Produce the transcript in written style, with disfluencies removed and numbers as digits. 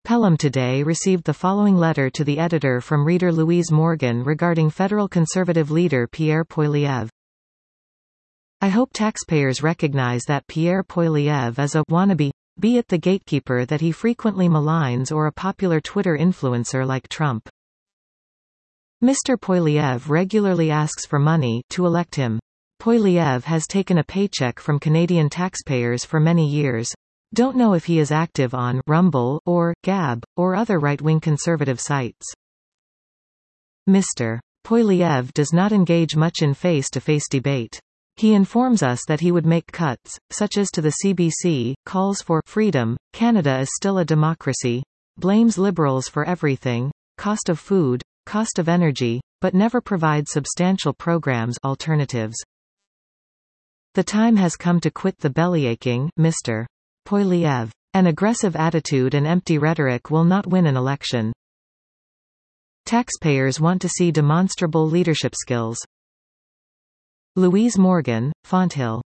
Pelham Today received the following letter to the editor from reader Louise Morgan regarding federal conservative leader Pierre Poilievre. I hope taxpayers recognize that Pierre Poilievre is a wannabe, be it the gatekeeper that he frequently maligns or a popular Twitter influencer like Trump. Mr. Poilievre regularly asks for money to elect him. Poilievre has taken a paycheck from Canadian taxpayers for many years. Don't know if he is active on Rumble or Gab or other right-wing conservative sites. Mr. Poilievre does not engage much in face-to-face debate. He informs us that he would make cuts, such as to the CBC, calls for freedom, Canada is still a democracy, blames Liberals for everything, cost of food, cost of energy, but never provides substantial programs alternatives. The time has come to quit the bellyaching, Mr. Poilievre. An aggressive attitude and empty rhetoric will not win an election. Taxpayers want to see demonstrable leadership skills. Louise Morgan, Fonthill.